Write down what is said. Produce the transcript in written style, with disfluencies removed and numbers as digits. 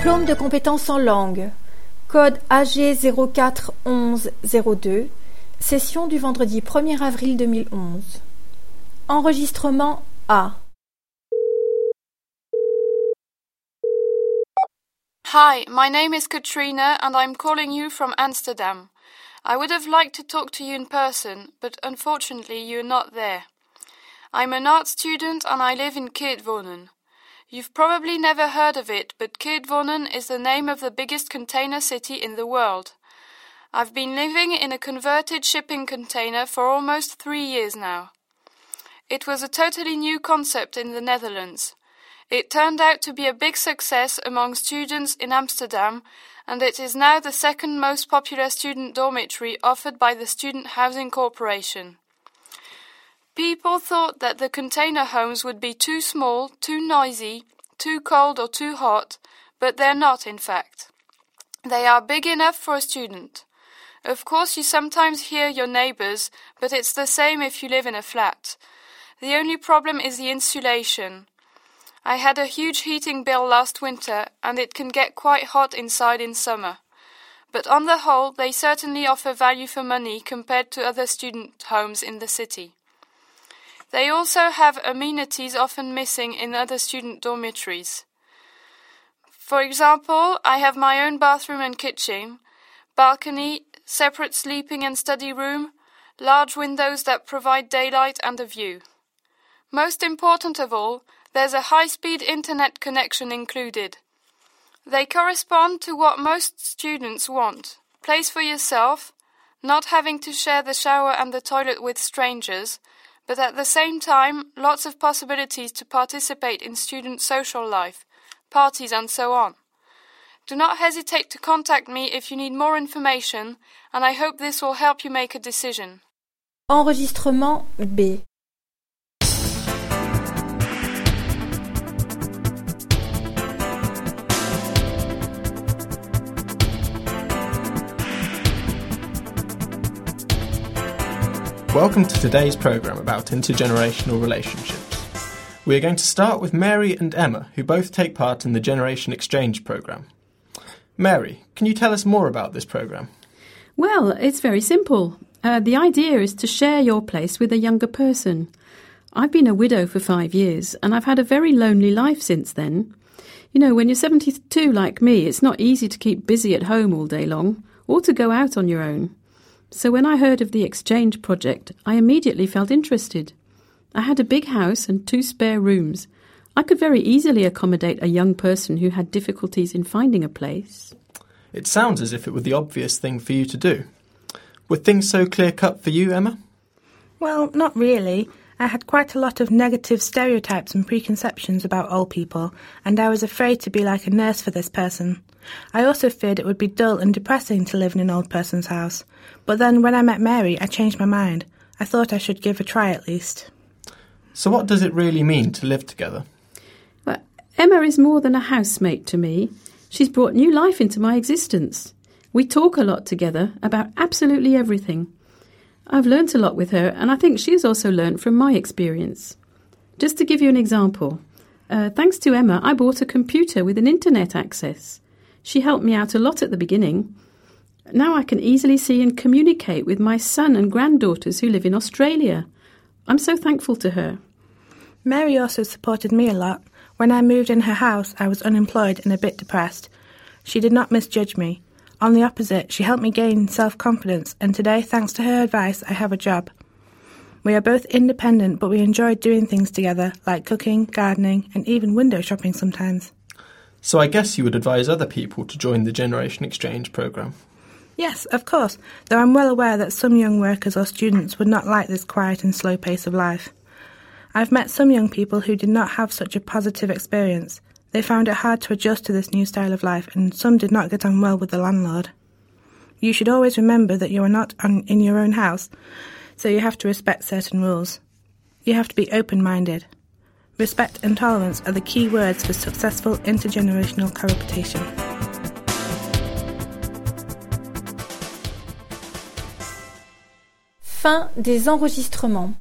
Diplôme de compétences en langue. Code AG 041102. Session du vendredi 1er avril 2011. Enregistrement A. Hi, my name is Katrina and I'm calling you from Amsterdam. I would have liked to talk to you in person, but unfortunately you're not there. I'm an art student and I live in Keerdwonen. You've probably never heard of it, but Keerdwonen is the name of the biggest container city in the world. I've been living in a converted shipping container for almost 3 years now. It was a totally new concept in the Netherlands. It turned out to be a big success among students in Amsterdam, and it is now the second most popular student dormitory offered by the Student Housing Corporation. People thought that the container homes would be too small, too noisy, too cold or too hot, but they're not in fact. They are big enough for a student. Of course you sometimes hear your neighbours, but it's the same if you live in a flat. The only problem is the insulation. I had a huge heating bill last winter, and it can get quite hot inside in summer. But on the whole, they certainly offer value for money compared to other student homes in the city. They also have amenities often missing in other student dormitories. For example, I have my own bathroom and kitchen, balcony, separate sleeping and study room, large windows that provide daylight and a view. Most important of all, there's a high-speed internet connection included. They correspond to what most students want. Place for yourself, not having to share the shower and the toilet with strangers, but at the same time, lots of possibilities to participate in student social life, parties and so on. Do not hesitate to contact me if you need more information, and I hope this will help you make a decision. Enregistrement B. Welcome to today's programme about intergenerational relationships. We are going to start with Mary and Emma, who both take part in the Generation Exchange programme. Mary, can you tell us more about this programme? Well, it's very simple. The idea is to share your place with a younger person. I've been a widow for 5 years, and I've had a very lonely life since then. You know, when you're 72 like me, it's not easy to keep busy at home all day long, or to go out on your own. So when I heard of the exchange project, I immediately felt interested. I had a big house and 2 spare rooms. I could very easily accommodate a young person who had difficulties in finding a place. It sounds as if it were the obvious thing for you to do. Were things so clear-cut for you, Emma? Well, not really. I had quite a lot of negative stereotypes and preconceptions about old people, and I was afraid to be like a nurse for this person. I also feared it would be dull and depressing to live in an old person's house. But then when I met Mary, I changed my mind. I thought I should give a try at least. So what does it really mean to live together? Well, Emma is more than a housemate to me. She's brought new life into my existence. We talk a lot together about absolutely everything. I've learnt a lot with her, and I think she's also learnt from my experience. Just to give you an example, thanks to Emma, I bought a computer with an internet access. She helped me out a lot at the beginning. Now I can easily see and communicate with my son and granddaughters who live in Australia. I'm so thankful to her. Mary also supported me a lot. When I moved in her house, I was unemployed and a bit depressed. She did not misjudge me. On the opposite, she helped me gain self-confidence, and today, thanks to her advice, I have a job. We are both independent, but we enjoy doing things together, like cooking, gardening, and even window shopping sometimes. So I guess you would advise other people to join the Generation Exchange programme? Yes, of course, though I'm well aware that some young workers or students would not like this quiet and slow pace of life. I've met some young people who did not have such a positive experience. They found it hard to adjust to this new style of life, and some did not get on well with the landlord. You should always remember that you are not in your own house, so you have to respect certain rules. You have to be open-minded. Respect and tolerance are the key words for successful intergenerational cohabitation. Fin des enregistrements.